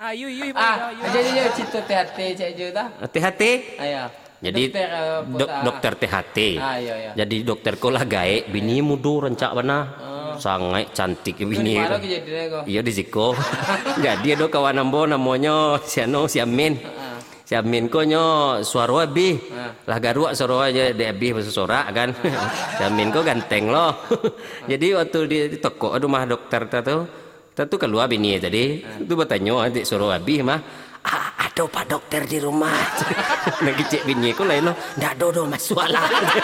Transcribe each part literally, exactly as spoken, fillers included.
Ah, you, you, Ah, you, you. jadi dia cerita T H T cik je dah. T H T. Ayah. Jadi dokter, uh, dok, dokter T H T. Ah, iya, iya. Jadi dokter ko lah gaek bini mudo rancak bana. Oh. Sangat cantik Di bini. mana kejadian kau? Iya di Ziko. Jadi ada kawan ambo namanya si Ano si Amin. Ah. Si Amin ko nyo suara abi. Ah. Lah garuk suara aja de abi bahasa sorak kan. Si Amin ko ganteng loh. Jadi waktu di, di toko rumah dokter tu, tu keluar bini tadi. Tu bertanya adik suara abi mah. Ah, ada pak dokter di rumah. Lagi cek bini ko lain loh. Ndak ada do masalah.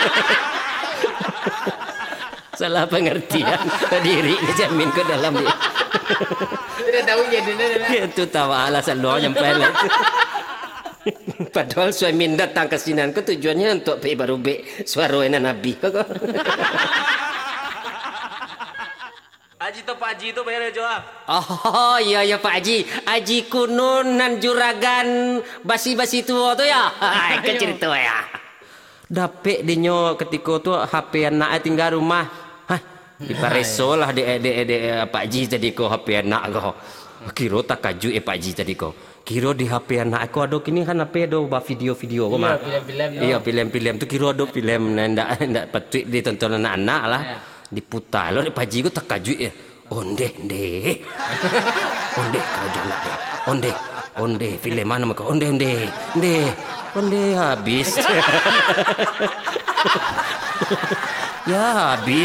Salah pengertian diri Jamin ke dalam dia. Tidak tahu jadinya. Itu tawa alasan doa nyampe lah. Padahal suami datang ke sini ke tujuannya untuk pergi baru be suara enak Nabi. Haji tu Pak Haji tu bayar jual. Oh iya ya Pak Haji. Haji kunun nan juragan basi-basi tua tu ya. Hai ke cerita ya. Dapet dinyo ketika tu H P anak tinggal rumah. Hah, dipareso lah de de de Pak Haji tadi ko H P anak ko. Kira tak kaju eh Pak Haji tadi ko. Kira di H P anak aku ada kini kan H P ada video-video ko mah. Iya, film-film. Iya, film-film tu kira ada film ndak ndak patut ditonton anak-anak lah. Diputar lo Pak Haji ko tak kaju eh. Onde onde. Onde kau jangan. Onde. Onde film mana maka onde onde. Onde. Onde habis. Ya habis.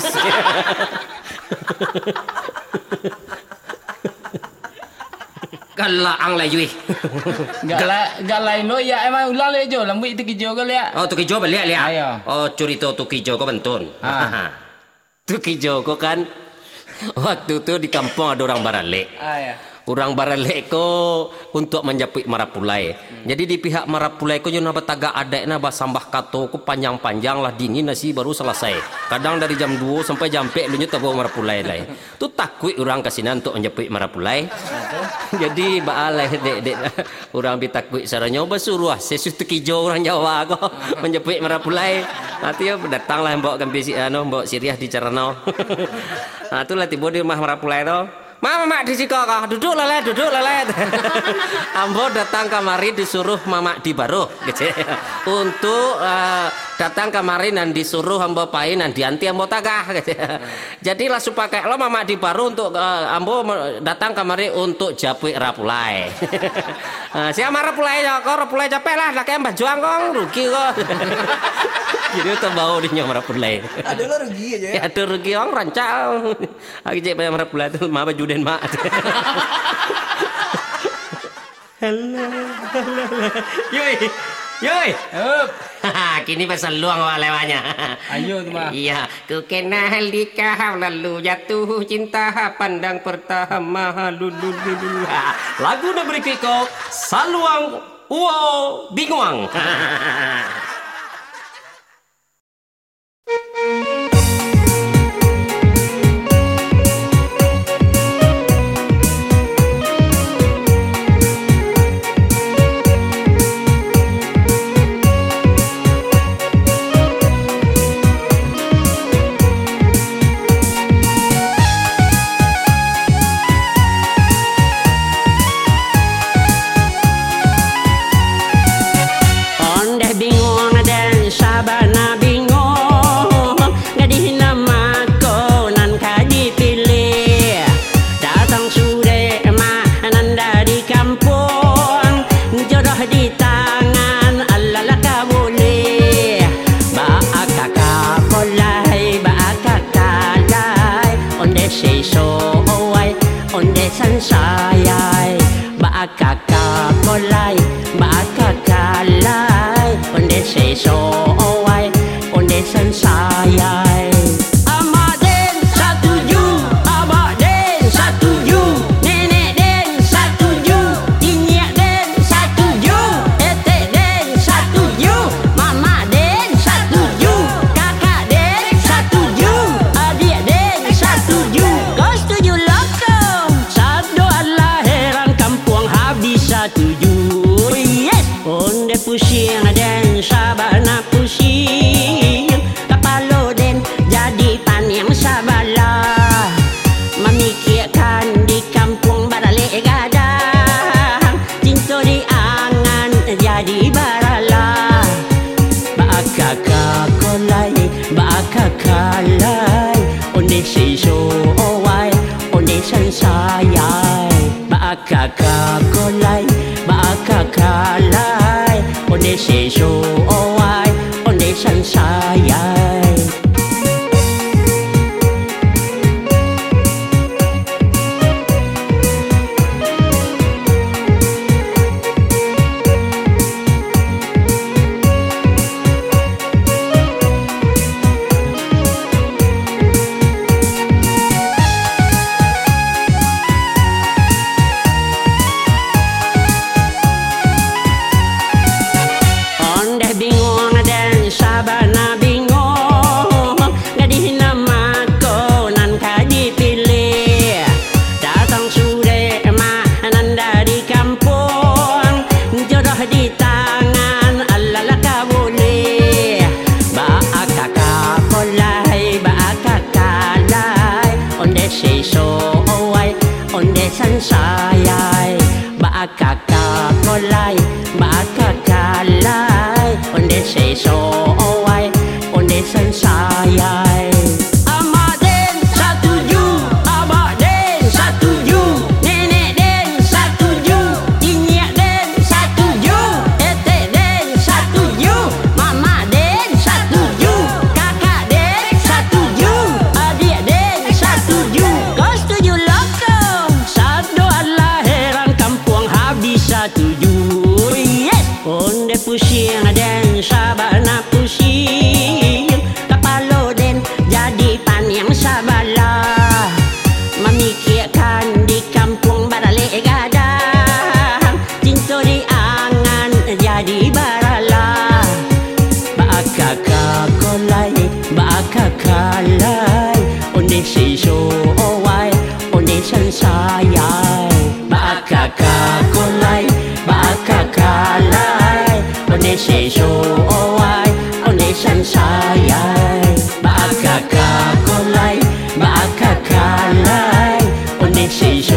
Galaang lah yui. Galai galai no ya emang ulang le jo lambu itu kijo ko le. Oh tu kijo balik lihat. Ayo. Oh cerita tu kijo ko bentun. Ah. Tu kijo ko kan waktu tu di kampung ada orang baralek. Ah ya. Orang baralek ko untuk menjapit marapulai. Hmm. Jadi di pihak marapulai ko jona bataga adekna basambah kato ko panjang-panjang lah dingin nasi baru selesai. Kadang dari jam dua sampai jam empat lu nyuta bawa marapulai lai. Tu takut orang kasinan untuk menjapit marapulai. Jadi baalai dek dek orang bitakut saranya basuruh sesuatu kijo orang Jawa ko menjapit marapulai. Nanti ya datanglah bawa gampi anu bawa siriah di Carano. Nah itulah tiba di rumah marapulai tu. Mama mak di siko kau duduk lele duduk lele. Ambo datang kemari disuruh mama di baru gitu. Untuk uh, datang kemari dan disuruh ambo pain dan dianti ambo tagah gitu. Jadi langsung pakai lo mama di baru untuk uh, ambo datang kemari untuk japik rapulai. uh, siapa rapulai ya kau rapulai capek lah dah kayak bajuang kau rugi kau. Jadi tu bau di nyom rapulai. Ada lo rugi aja ya. Ada rugi orang rancang. Aku cek banyak rapulai tu mama baju den mak. Halo, halo, yoi, yoi. Up. Kini pasal luang awak lewanya. Ayo tu mah. Iya, ku kenal di kau lalu jatuh cinta pandang pertama lulu lulu. Lagu nak beri kau saluang uau bingung. jadi barala Baakaka kolai Baakaka lai Onde seiso owai Onde sansayai Baakaka kolai Baakaka lai Onde seiso owai Onde sansayai Sansayai Baakaka kolai Baakaka lai Onde seiso owai Onde sansayai Amak den satuju Abak den satuju Nenek den satuju Inyak den satuju Etek den satuju Mama den satuju Kakak den satuju Adik den satuju Kau setuju loko Satuju, yes. Onde pusing dan sabana pusing Kapalo den jadi pan yang sabalah Memikirkan di kampung barale gadang Cinta di angan jadi barala Baakaka kolai Baakaka lai Onde seiso owai Onde sansayai Baakaka kolai Baakaka lai Onde seiso owai Onde sansayai Baakaka kolai Baakaka lai Onde seiso